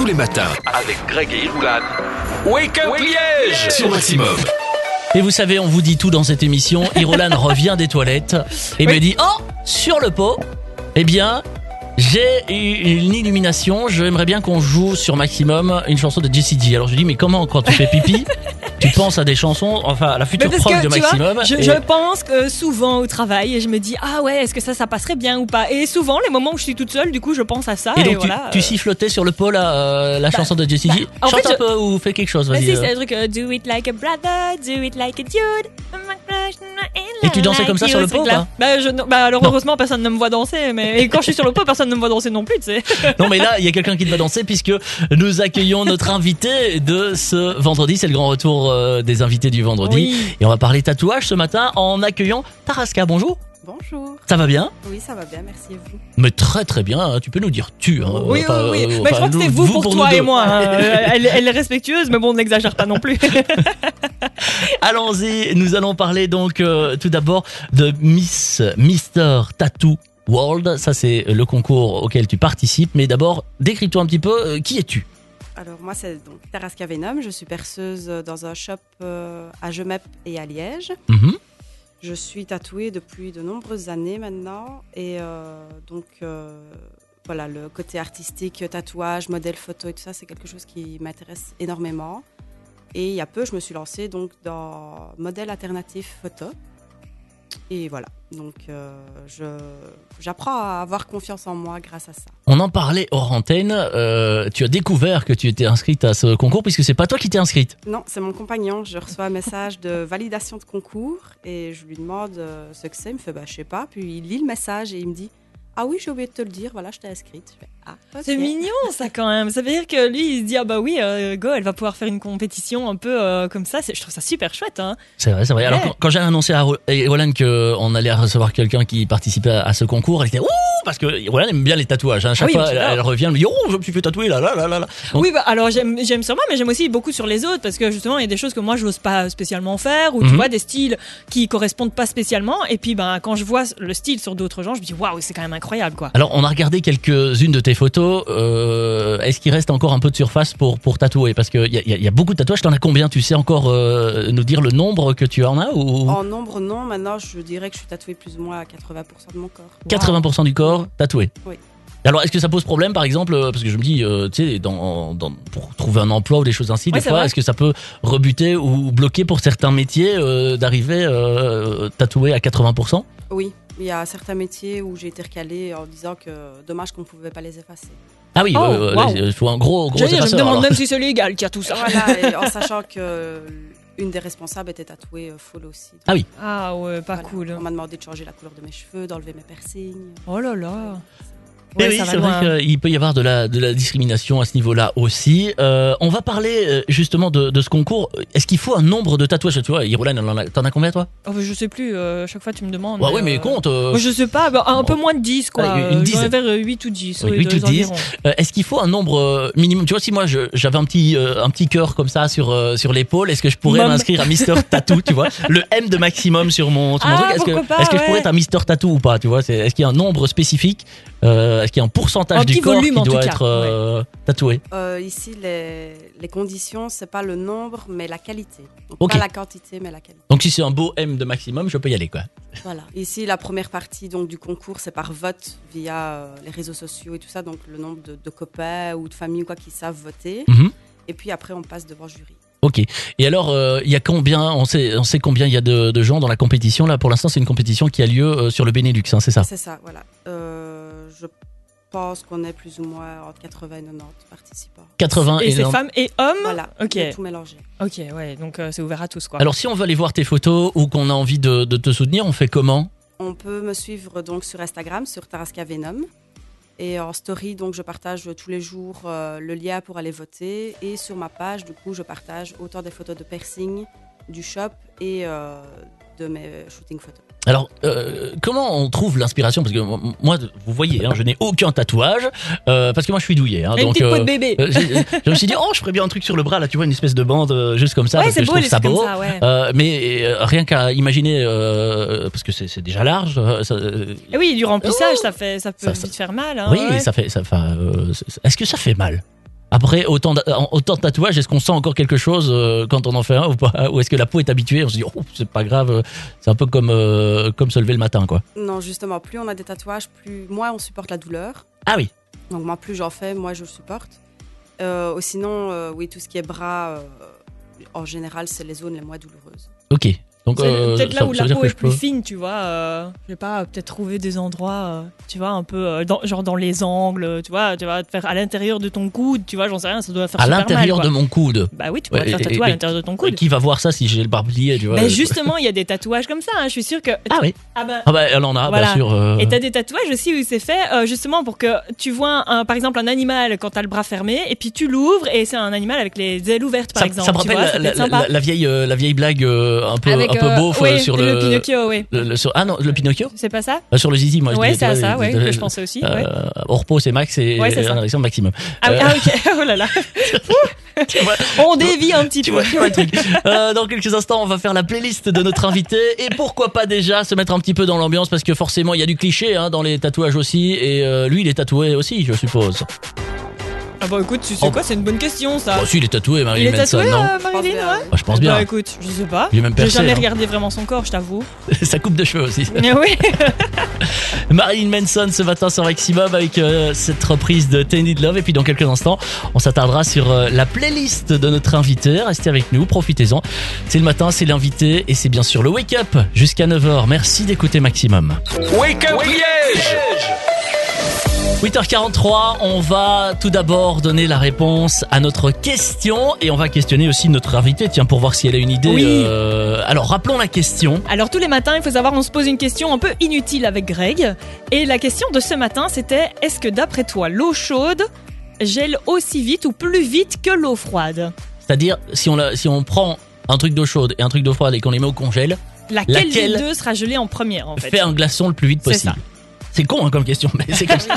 les matins avec Greg et Iroulan. Wake Up Liège sur Maximum. Et vous savez, on vous dit tout dans cette émission. Iroulan revient des toilettes et me dit « Oh, sur le pot, eh bien, j'ai une illumination. J'aimerais bien qu'on joue sur Maximum une chanson de Jessie J. » Alors je lui dis « Mais comment, quand tu fais pipi, tu penses à des chansons, enfin à la future prof de Maximum ?» Vois, je pense que souvent au travail et je me dis « Ah ouais, est-ce que ça passerait bien ou pas ?» Et souvent, les moments où je suis toute seule, du coup, je pense à ça. Et donc voilà, tu sifflotais sur le pot la chanson de Jessie J. Chante un peu ou fais quelque chose, vas-y. Si, c'est le truc Do it like a brother, do it like a dude. Et tu dansais comme ça sur le pot, quoi? Alors heureusement, personne ne me voit danser, mais et quand je suis sur le pot, personne ne me voit danser non plus, tu sais. Non mais là, il y a quelqu'un qui va danser puisque nous accueillons notre invité de ce vendredi. C'est le grand retour des invités du vendredi. Oui. Et on va parler tatouage ce matin en accueillant Taraska. Bonjour. Bonjour. Ça va bien? Oui, ça va bien, merci et vous? Mais très très bien, hein. Tu peux nous dire tu. Hein. Oui. Mais je crois que c'est vous pour toi et moi. Hein. Elle est respectueuse, mais bon, n'exagère pas non plus. Allons-y, nous allons parler donc tout d'abord de Mister Tattoo World. Ça c'est le concours auquel tu participes. Mais d'abord, décris-toi un petit peu, qui es-tu? Alors moi c'est donc Taraska Venom, je suis perceuse dans un shop à Gemep et à Liège. Mm-hmm. Je suis tatouée depuis de nombreuses années maintenant et voilà, le côté artistique, tatouage, modèle photo et tout ça, c'est quelque chose qui m'intéresse énormément. Et il y a peu, je me suis lancée donc dans modèle alternatif photo. Et voilà, donc j'apprends à avoir confiance en moi grâce à ça. On en parlait hors antenne, tu as découvert que tu étais inscrite à ce concours puisque c'est pas toi qui t'es inscrite. Non, c'est mon compagnon, je reçois un message de validation de concours et je lui demande ce que c'est, il me fait je sais pas, puis il lit le message et il me dit ah oui, j'ai oublié de te le dire, voilà, je t'ai inscrite. Je fais, okay. C'est mignon ça quand même. Ça veut dire que lui il se dit ah bah oui, go, elle va pouvoir faire une compétition un peu comme ça. Je trouve ça super chouette. Hein. C'est vrai. Ouais. Alors quand j'ai annoncé à Iroulan qu'on allait recevoir quelqu'un qui participait à ce concours, elle était ouh parce que Iroulan aime bien les tatouages. Hein. Chaque fois elle revient, elle me dit oh je me suis fait tatouer là. Donc, oui alors j'aime sur moi, mais j'aime aussi beaucoup sur les autres parce que justement il y a des choses que moi j'ose pas spécialement faire ou tu vois des styles qui correspondent pas spécialement et puis quand je vois le style sur d'autres gens, je me dis waouh c'est quand même incroyable quoi. Alors on a regardé quelques-unes de tes photos. Est-ce qu'il reste encore un peu de surface pour tatouer? Parce qu'il y a beaucoup de tatouages. T'en as combien? Tu sais encore nous dire le nombre que tu en as ou... En nombre, non. Maintenant, je dirais que je suis tatouée plus ou moins à 80% de mon corps. 80% du corps tatoué? Oui. Alors, est-ce que ça pose problème, par exemple, parce que je me dis, tu sais, pour trouver un emploi ou des choses ainsi, des fois, est-ce que ça peut rebuter ou bloquer pour certains métiers d'arriver tatoué à 80%? Oui. Il y a certains métiers où j'ai été recalée en disant que dommage qu'on ne pouvait pas les effacer. Ah oui, il faut un gros effaceur. Je me demande même si c'est légal qu'il y a tout ça. Voilà, et en sachant que une des responsables était tatouée full aussi. Donc, ah oui. Ah ouais, pas cool. On m'a demandé de changer la couleur de mes cheveux, d'enlever mes piercings. Oh là là. Ouais, oui, c'est vrai qu'il peut y avoir de la discrimination à ce niveau-là aussi. On va parler justement de ce concours. Est-ce qu'il faut un nombre de tatouages? Tu vois, Iroulan, t'en as combien toi? Je sais plus, chaque fois tu me demandes. Ouais, mais compte. Je sais pas, un peu moins de 10 quoi. Une dizaine. Vers 8 ou 10. Oui, 8 ou 10. Est-ce qu'il faut un nombre minimum? Tu vois, si moi j'avais un petit cœur comme ça sur l'épaule, est-ce que je pourrais m'inscrire à Mister Tattoo, tu vois? Le M de maximum sur mon truc. Est-ce que je pourrais être un Mister Tattoo ou pas, tu vois? Est-ce qu'il y a un nombre spécifique? Est-ce qu'il y a un pourcentage du corps qui doit être tatoué? Ici, les conditions, c'est pas le nombre, mais la qualité. Donc, okay. Pas la quantité, mais la qualité. Donc si c'est un beau M de maximum, je peux y aller, quoi. Voilà. Ici, la première partie donc, du concours, c'est par vote via les réseaux sociaux et tout ça. Donc le nombre de copains ou de familles ou quoi qui savent voter. Mm-hmm. Et puis après, on passe devant jury. Ok. Et alors, il y a combien? On sait combien il y a de gens dans la compétition là. Pour l'instant, c'est une compétition qui a lieu sur le Benelux, hein, c'est ça? C'est ça, voilà. Je pense qu'on est plus ou moins entre 80 et 90 participants. 80 et c'est femmes et hommes? Voilà, ok. Tout mélangé. Ok, ouais, donc c'est ouvert à tous quoi. Alors si on veut aller voir tes photos ou qu'on a envie de te soutenir, on fait comment? On peut me suivre donc sur Instagram, sur Taraska Venom. Et en story, donc je partage tous les jours le lien pour aller voter. Et sur ma page, du coup, je partage autant des photos de piercing, du shop et de mes shooting photos. Alors, comment on trouve l'inspiration? Parce que moi, vous voyez, hein, je n'ai aucun tatouage, parce que moi je suis douillet. Hein, donc, une petite peau de bébé. Je me suis dit, oh, je ferais bien un truc sur le bras, là, tu vois, une espèce de bande juste comme ça, ouais, parce que je trouve ça beau. Ça, ouais. Mais rien qu'à imaginer, parce que c'est déjà large. Et oui, du remplissage, ça peut vite faire mal. Hein, oui, ouais. ça fait. Est-ce que ça fait mal? Après, autant de tatouages, est-ce qu'on sent encore quelque chose quand on en fait un ou pas? Ou est-ce que la peau est habituée? On se dit, oh, c'est pas grave, c'est un peu comme se lever le matin, quoi. Non, justement, plus on a des tatouages, moins on supporte la douleur. Ah oui. Donc moi, plus j'en fais, moi je le supporte. Sinon, oui, tout ce qui est bras, en général, c'est les zones les moins douloureuses. Ok. Donc, c'est peut-être là où la peau est plus fine, tu vois. Je vais pas peut-être trouver des endroits, tu vois, un peu genre dans les angles, tu vas te faire à l'intérieur de ton coude, tu vois, j'en sais rien, ça doit faire super mal. À l'intérieur de mon coude. Bah oui, tu pourrais te faire tatouer à l'intérieur de ton coude. Qui va voir ça si j'ai le barbouillet, tu vois? Mais justement, il y a des tatouages comme ça, hein, je suis sûre que. Ah oui. Elle en a, voilà. Bien sûr. Et t'as des tatouages aussi où c'est fait justement pour que tu vois, par exemple, un animal quand t'as le bras fermé, et puis tu l'ouvres et c'est un animal avec les ailes ouvertes, par exemple. Ça me rappelle la vieille blague un peu beauf sur le Pinocchio, oui. Le Pinocchio. C'est pas ça? Sur le zizi, moi. Ouais, c'est ça, ouais, que je pensais aussi. Au repos, c'est Max et en direction Maximum. Ah ok, oh là là. On dévie un petit peu. Tu vois le truc. Dans quelques instants, on va faire la playlist de notre invité et pourquoi pas déjà se mettre un petit peu dans l'ambiance parce que forcément il y a du cliché dans les tatouages aussi et lui il est tatoué aussi, je suppose. Ah bah écoute, tu sais quoi, c'est une bonne question ça. Bah si, il est tatoué, Marilyn Manson, non? Marilyn, ouais. Je pense bien. Bah écoute, je sais pas. J'ai jamais regardé vraiment son corps, je t'avoue. Sa coupe de cheveux aussi. Oui. Marilyn Manson ce matin sur Maximum avec cette reprise de Tainted Love et puis dans quelques instants, on s'attardera sur la playlist de notre invité. Restez avec nous, profitez-en. C'est le matin, c'est l'invité et c'est bien sûr le Wake Up jusqu'à 9h. Merci d'écouter Maximum. Wake Up Liège. 8h43, on va tout d'abord donner la réponse à notre question et on va questionner aussi notre invitée, tiens, pour voir si elle a une idée. Oui. Alors, rappelons la question. Alors, tous les matins, il faut savoir, on se pose une question un peu inutile avec Greg. Et la question de ce matin, c'était, est-ce que d'après toi, l'eau chaude gèle aussi vite ou plus vite que l'eau froide? C'est-à-dire, si on prend un truc d'eau chaude et un truc d'eau froide et qu'on les met au congèle, laquelle des deux sera gelée en première, en fait? Fait un glaçon le plus vite possible. C'est con comme question, mais c'est comme ça.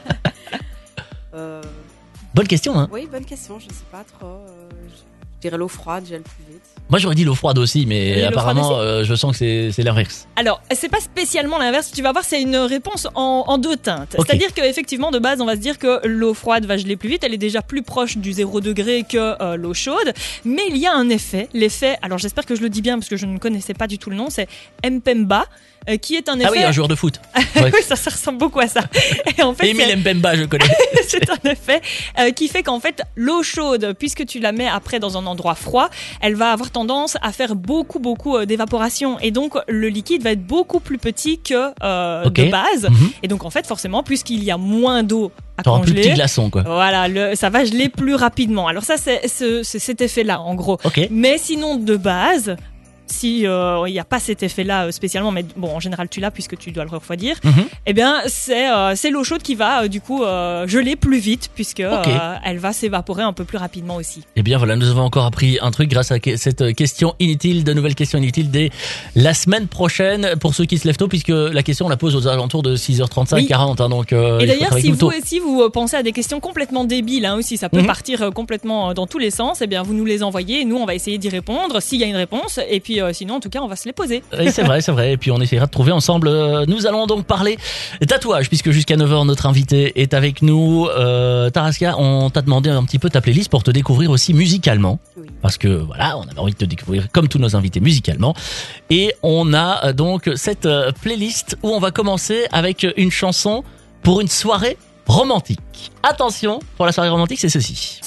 Bonne question, hein? Oui, bonne question, je sais pas trop. Je dirais l'eau froide gèle plus vite. Moi j'aurais dit l'eau froide aussi, mais apparemment je sens que c'est l'inverse. Alors, c'est pas spécialement l'inverse, tu vas voir, c'est une réponse en deux teintes. Okay. C'est-à-dire qu'effectivement, de base, on va se dire que l'eau froide va geler plus vite, elle est déjà plus proche du 0 degré que l'eau chaude, mais il y a un effet, l'effet, alors j'espère que je le dis bien parce que je ne connaissais pas du tout le nom, c'est Mpemba, qui est un effet... Ah oui, un joueur de foot. Ouais. Oui, ça ressemble beaucoup à ça. Et en fait, Emile Mpemba, je connais. C'est un effet qui fait qu'en fait, l'eau chaude, puisque tu la mets après dans un endroit froid, elle va avoir tendance à faire beaucoup d'évaporation. Et donc, le liquide va être beaucoup plus petit que de base. Mm-hmm. Et donc, en fait, forcément, puisqu'il y a moins d'eau à congeler... plus petit glaçon, quoi. Voilà, ça va geler plus rapidement. Alors ça, c'est cet effet-là, en gros. Okay. Mais sinon, de base... Si il n'y a pas cet effet-là spécialement, mais bon, en général tu l'as puisque tu dois le refroidir. Mm-hmm. Eh bien, c'est l'eau chaude qui va du coup geler plus vite puisque elle va s'évaporer un peu plus rapidement aussi. Eh bien voilà, nous avons encore appris un truc grâce à cette question inutile, de nouvelles questions inutiles dès la semaine prochaine pour ceux qui se lèvent tôt, puisque la question on la pose aux alentours de 6h35, oui. 40. Hein, donc. Et d'ailleurs, si vous aussi vous pensez à des questions complètement débiles, hein, aussi, ça peut partir complètement dans tous les sens. Eh bien, vous nous les envoyez, et nous on va essayer d'y répondre s'il y a une réponse, et puis sinon, en tout cas, on va se les poser. Oui, c'est vrai. Et puis, on essaiera de trouver ensemble. Nous allons donc parler tatouage, puisque jusqu'à 9h, notre invité est avec nous. Taraska, on t'a demandé un petit peu ta playlist pour te découvrir aussi musicalement. Oui. Parce que, voilà, on avait envie de te découvrir comme tous nos invités musicalement. Et on a donc cette playlist où on va commencer avec une chanson pour une soirée romantique. Attention, pour la soirée romantique, c'est ceci.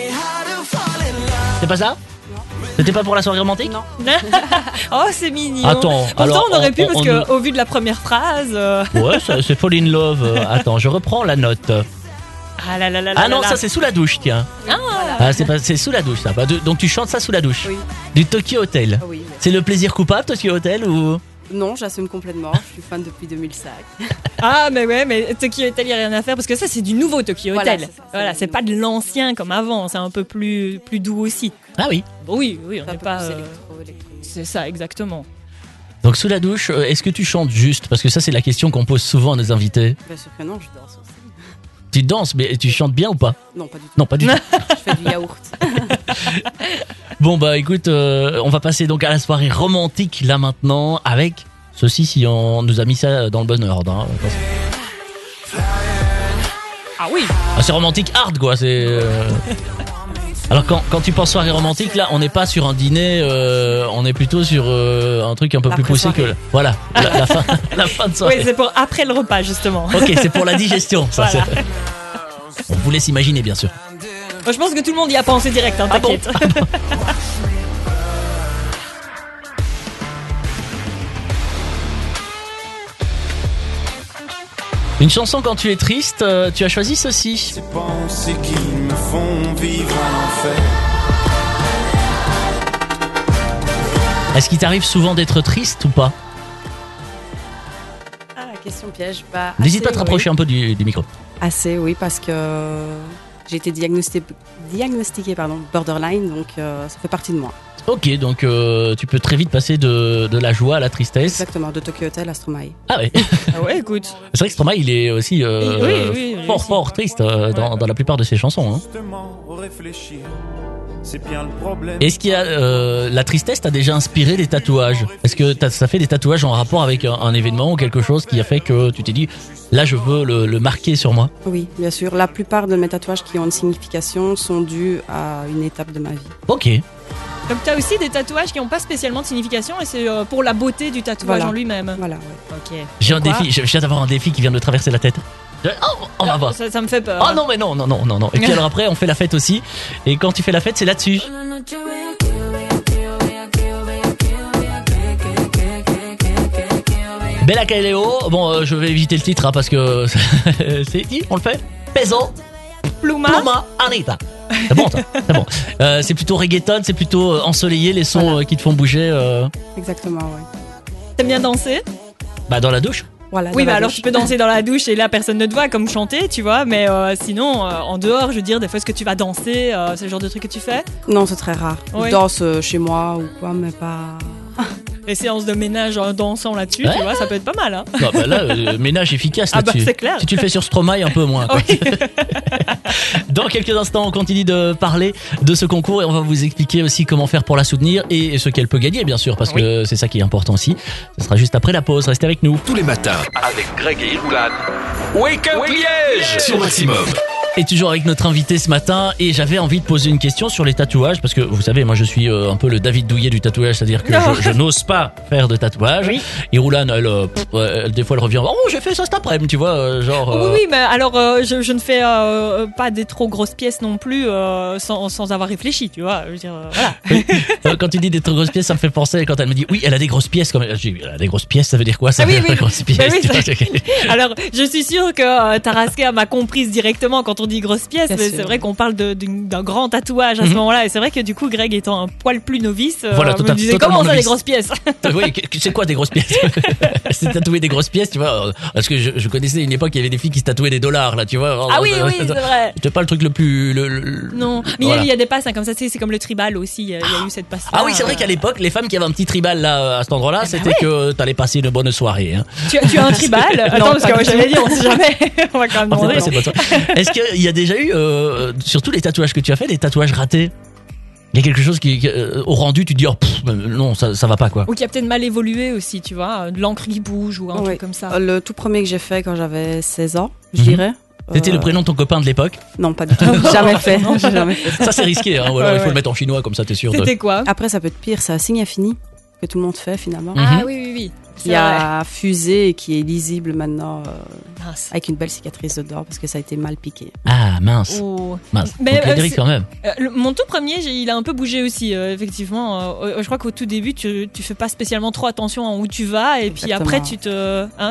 C'est pas ça? C'était pas pour la soirée romantique? Non. Oh, c'est mignon. Attends, pourtant alors, on aurait pu parce que au vu de la première phrase. Ouais, c'est Fall in Love. Attends, je reprends la note. Ah là là là. Ah non, ça c'est sous la douche, tiens. Ah, c'est sous la douche ça. Donc tu chantes ça sous la douche. Oui. Du Tokyo Hotel. Oui. C'est le plaisir coupable, Tokyo Hotel ou? Non, j'assume complètement. Je suis fan depuis 2005. Ah, mais ouais, mais Tokyo Hotel, il n'y a rien à faire parce que ça, c'est du nouveau Tokyo Hotel. Voilà, c'est pas de l'ancien comme avant. C'est un peu plus doux aussi. Ah oui. Oui, on n'est pas. C'est ça, exactement. Donc, sous la douche, est-ce que tu chantes juste? Parce que ça, c'est la question qu'on pose souvent à nos invités. Bien sûr que non, je danse aussi. Tu danses, mais tu chantes bien ou pas? Non, pas du tout. Non, pas du tout. Je fais du yaourt. Bon, bah écoute, on va passer donc à la soirée romantique là maintenant avec ceci, si on nous a mis ça dans le bon ordre. Hein. Ah oui. Ah, c'est romantique hard, quoi. C'est. Alors quand tu penses soirée romantique, là, on n'est pas sur un dîner, on est plutôt sur un truc un peu plus poussé que voilà, la fin de soirée. Oui, c'est pour après le repas justement. Ok, c'est pour la digestion. Ça, voilà. On vous laisse imaginer, bien sûr. Je pense que tout le monde y a pensé direct, hein, t'inquiète. Ah bon. Une chanson quand tu es triste, tu as choisi ceci. Ces pensées qui me font vivre en enfer. Est-ce qu'il t'arrive souvent d'être triste ou pas? Ah, question piège. N'hésite pas à te rapprocher un peu du micro. Assez, oui, parce que j'ai été diagnostiquée borderline, donc ça fait partie de moi. Ok, donc tu peux très vite passer de la joie à la tristesse. Exactement, de Tokyo Hotel à Stromae. Ah ouais. Ah ouais, écoute. C'est vrai que Stromae, il est aussi oui, fort triste dans la plupart de ses chansons. Hein. Justement, réfléchir, c'est bien le problème. Est-ce qu'il y a la tristesse t'a déjà inspiré des tatouages? Est-ce que ça fait des tatouages en rapport avec un événement ou quelque chose qui a fait que tu t'es dit là je veux le marquer sur moi? Oui, bien sûr. La plupart de mes tatouages qui ont une signification sont dus à une étape de ma vie. Ok. Donc tu as aussi des tatouages qui n'ont pas spécialement de signification et c'est pour la beauté du tatouage en lui-même. Voilà, ouais. Ok. J'ai un défi, je viens d'avoir un défi qui vient de me traverser la tête. On va voir. Ça me fait peur. Oh non mais non. Et puis alors après on fait la fête aussi. Et quand tu fais la fête c'est là-dessus. Bella Kaeleo. Bon je vais éviter le titre hein, parce que c'est qui on le fait? Peso Pluma Anita. C'est bon ça, c'est bon. C'est plutôt reggaeton, c'est plutôt ensoleillé les sons qui te font bouger. Exactement, ouais. T'aimes bien danser? Bah dans la douche. Voilà, oui, bah alors tu peux danser dans la douche et là personne ne te voit comme chanter, tu vois, mais sinon en dehors, je veux dire, des fois est-ce que tu vas danser, c'est le genre de truc que tu fais? Non, c'est très rare. Oui. Je danse chez moi ou quoi, mais pas... Les séances de ménage en dansant là-dessus, tu vois, ça peut être pas mal. Hein. Non, bah là, ménage efficace là-dessus. Ah bah c'est clair. Si tu le fais sur Stromae, un peu moins. Quoi. Oui. Dans quelques instants, on continue de parler de ce concours et on va vous expliquer aussi comment faire pour la soutenir et ce qu'elle peut gagner, bien sûr, parce que c'est ça qui est important aussi. Ce sera juste après la pause. Restez avec nous. Tous les matins, avec Greg et Iroulan. Wake Up Liège sur Maximum. Et toujours avec notre invité ce matin et j'avais envie de poser une question sur les tatouages parce que vous savez moi je suis un peu le David Douillet du tatouage, c'est-à-dire que je n'ose pas faire de tatouage. Oui. Et Iroulan elle, des fois elle revient j'ai fait ça cet après-midi tu vois genre Oui mais alors je ne fais pas des trop grosses pièces non plus sans avoir réfléchi tu vois je veux dire voilà. Oui. Quand tu dis des trop grosses pièces ça me fait penser quand elle me dit oui elle a des grosses pièces comme elle a des grosses pièces ça veut dire quoi ça oui. grosses pièces, oui, alors je suis sûre que Taraska m'a comprise directement quand on dit grosses pièces, mais c'est vrai qu'on parle d'un grand tatouage à ce moment-là, et c'est vrai que du coup, Greg étant un poil plus novice, voilà, me disait comment ça des grosses pièces? Oui, c'est quoi des grosses pièces? C'est tatouer des grosses pièces, tu vois? Parce que je connaissais une époque, il y avait des filles qui se tatouaient des dollars, là, tu vois? Ah oui, c'est vrai. C'était pas le truc le plus. Non, mais voilà. il y a des passes hein, comme ça, c'est comme le tribal aussi. Il y a eu cette passe. Ah oui, c'est vrai qu'à l'époque, les femmes qui avaient un petit tribal là à cet endroit-là, c'était que t'allais passer une bonne soirée. Hein. Tu as un tribal? Attends, parce que j'allais dire, on sait jamais. On va quand même demander. Est-ce qu'il y a déjà eu, sur tous les tatouages que tu as fait, des tatouages ratés? Il y a quelque chose qui au rendu, tu te dis non, ça va pas quoi. Ou qui a peut-être mal évolué aussi, tu vois, de l'encre qui bouge ou un truc comme ça. Le tout premier que j'ai fait quand j'avais 16 ans, je dirais. C'était le prénom de ton copain de l'époque? Non, pas du tout. Jamais fait. J'ai jamais fait. Ça c'est risqué, hein, ou alors il faut le mettre en chinois comme ça, t'es sûr. C'était quoi? Après, ça peut être pire, c'est un signe infini que tout le monde fait finalement. Ah oui. Il y a fusée et qui est lisible maintenant avec une belle cicatrice dedans parce que ça a été mal piqué. Ah mince. Mince. Mais quand même. Mon tout premier, il a un peu bougé aussi, effectivement. Je crois qu'au tout début, tu fais pas spécialement trop attention à où tu vas et puis après tu te.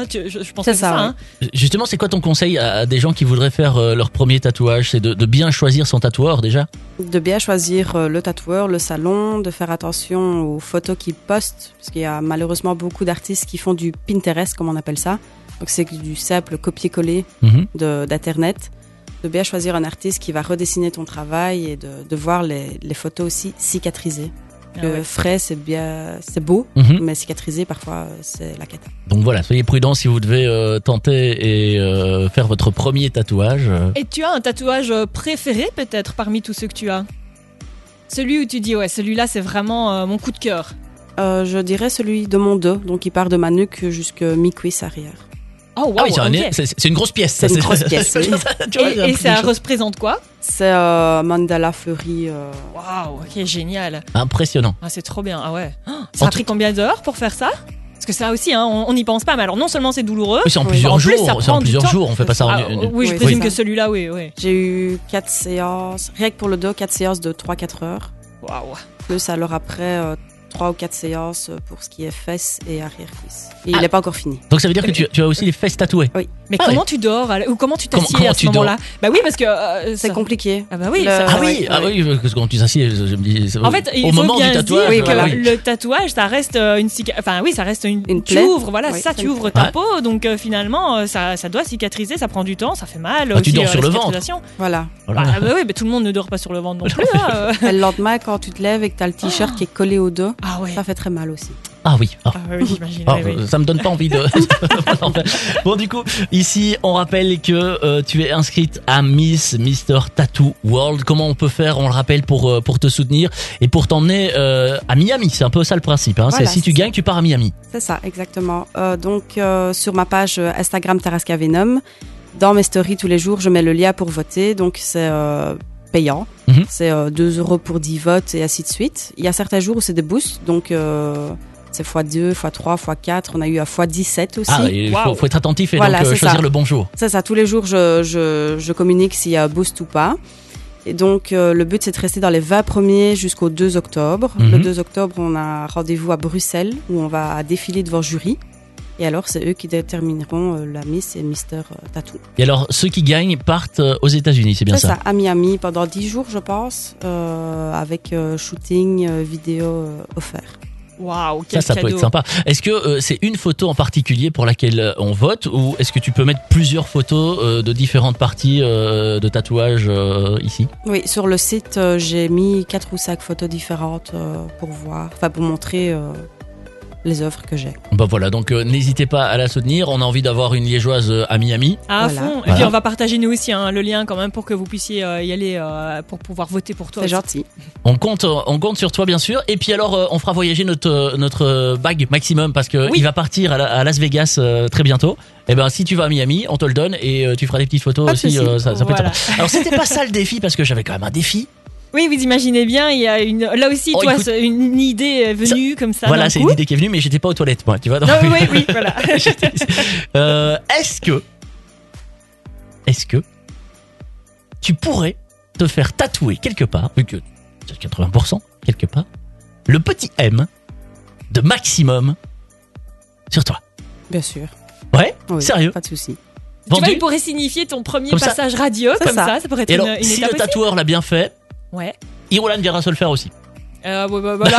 Je pense que c'est ça. Hein. Justement, c'est quoi ton conseil à des gens qui voudraient faire leur premier tatouage? C'est de bien choisir son tatoueur déjà? De bien choisir le tatoueur, le salon, de faire attention aux photos qu'ils postent parce qu'il y a malheureusement beaucoup d'artistes qui font du Pinterest, comme on appelle ça. Donc c'est du simple copier-coller d'internet. De bien choisir un artiste qui va redessiner ton travail et de voir les photos aussi cicatrisées. Frais, c'est beau, mais cicatrisé, parfois, c'est la cata. Donc voilà, soyez prudents si vous devez tenter et faire votre premier tatouage. Et tu as un tatouage préféré peut-être parmi tous ceux que tu as? Celui où tu dis celui-là c'est vraiment mon coup de cœur. Je dirais celui de mon dos, donc il part de ma nuque jusqu'à mi-cuisse arrière. Oh, wow, Ah oui, c'est une grosse pièce. C'est une grosse pièce. Oui. Et ça représente quoi? C'est mandala fleuri. Waouh, ok, génial. Impressionnant. Ah, c'est trop bien. Ah ouais. Ça a pris combien d'heures pour faire ça? Parce que ça aussi, hein, on n'y pense pas. Mais alors, non seulement c'est douloureux. Oui, c'est en plusieurs jours. On fait pas ça en une. Oui, je présume que celui-là, oui. J'ai eu 4 séances. Rien que pour le dos, 4 séances de 3-4 heures. Waouh. Plus alors après 3 ou 4 séances pour ce qui est fesses et arrière-cuisses. Et il n'est pas encore fini. Donc ça veut dire que tu as aussi les fesses tatouées. Oui. Mais comment tu dors ou comment tu t'assieds à ce moment-là? Bah oui, parce que c'est compliqué. Ah bah oui. Oui, parce que quand tu t'assieds, je me dis. En fait, il faut bien se dire que le tatouage, ça reste une tu ouvres, voilà, ça, tu ouvres ta peau, donc finalement, ça doit cicatriser, ça prend du temps, ça fait mal. Tu dors sur le ventre. Voilà. Bah oui, mais tout le monde ne dort pas sur le ventre non plus. Le lendemain, quand tu te lèves et que tu as le t-shirt qui est collé au dos, ça fait très mal aussi. Ah oui. J'imagine. Ça me donne pas envie de. Bon, du coup, ici, on rappelle que tu es inscrite à Mr. Tattoo World. Comment on peut faire, on le rappelle, pour te soutenir et pour t'emmener à Miami. C'est un peu ça le principe. Hein. Voilà, si tu gagnes, tu pars à Miami. C'est ça, exactement. Donc, sur ma page Instagram Tarasca Venom, dans mes stories tous les jours, je mets le lien pour voter. Donc, c'est payant. C'est 2 € pour 10 votes et ainsi de suite. Il y a certains jours où c'est des boosts. Donc, c'est x2, x3, x4. On a eu à x17 aussi. Il faut être attentif et donc choisir le bon jour. C'est ça. Tous les jours, je communique s'il y a boost ou pas. Et donc, le but, c'est de rester dans les 20 premiers jusqu'au 2 octobre. Le 2 octobre, on a rendez-vous à Bruxelles où on va défiler devant jury. Et alors, c'est eux qui détermineront la Miss et Mister Tattoo. Et alors, ceux qui gagnent partent aux États-Unis, c'est bien ça? C'est ça, à Miami pendant 10 jours, je pense, avec shooting, vidéo offert. Waouh, quel ça cadeau. Peut être sympa. Est-ce que c'est une photo en particulier pour laquelle on vote ou est-ce que tu peux mettre plusieurs photos de différentes parties de tatouage ici? Oui, sur le site, j'ai mis 4 ou 5 photos différentes pour montrer les œuvres que j'ai. Bah voilà, donc n'hésitez pas à la soutenir. On a envie d'avoir une liégeoise à Miami. À fond. Et puis on va partager nous aussi le lien quand même pour que vous puissiez y aller pour pouvoir voter pour toi. C'est gentil. On compte sur toi bien sûr. Et puis alors on fera voyager notre bag maximum parce que il va partir à Las Vegas très bientôt. Et ben si tu vas à Miami, on te le donne et tu feras des petites photos aussi. Ça peut être sympa. Alors c'était pas ça le défi parce que j'avais quand même un défi. Oui, vous imaginez bien, il y a là aussi, une idée est venue comme ça. Voilà, c'est une idée qui est venue, mais j'étais pas aux toilettes, moi, tu vois. Oui, voilà. Est-ce que tu pourrais te faire tatouer quelque part, vu que c'est 80% quelque part, le petit M de Maximum sur toi? Bien sûr. Ouais, oui, sérieux? Pas de souci. Tu vois, il pourrait signifier ton premier passage radio, comme ça pourrait être une si étape le tatoueur l'a bien fait. Ouais. Irulan viendra se le faire aussi. Là,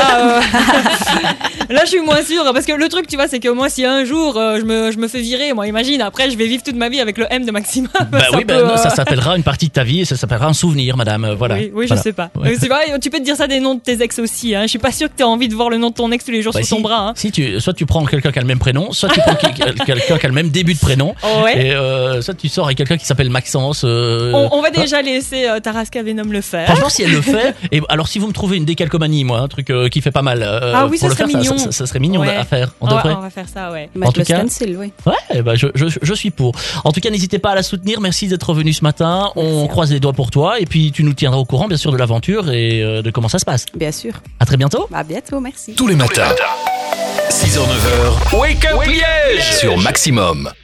je suis moins sûre parce que le truc, tu vois, c'est que moi, si un jour je me fais virer, moi, imagine, après, je vais vivre toute ma vie avec le M de Maximum. Ça s'appellera une partie de ta vie et ça s'appellera un souvenir, madame. Voilà. Oui, voilà. Je sais pas. Ouais. C'est vrai, tu peux te dire ça des noms de tes ex aussi. Hein. Je suis pas sûre que tu as envie de voir le nom de ton ex tous les jours sur ton bras. Hein. Soit tu prends quelqu'un qui a le même prénom, soit tu prends quelqu'un qui a le même début de prénom. Et soit tu sors avec quelqu'un qui s'appelle Maxence. On va déjà laisser Tarasca Venom le faire. Franchement, si elle le fait, et alors si vous me trouvez une décalcomanie, moi, un truc qui fait pas mal. Ça serait mignon. Ça serait mignon à faire. On va faire ça, ouais. En tout cas, stencil, oui. Ouais, je suis pour. En tout cas, n'hésitez pas à la soutenir. Merci d'être venu ce matin. On croise les doigts pour toi et puis tu nous tiendras au courant, bien sûr, de l'aventure et de comment ça se passe. Bien sûr. À très bientôt. À bientôt, merci. Tous les matins, 6h-9h, Wake Up Liège sur Maximum.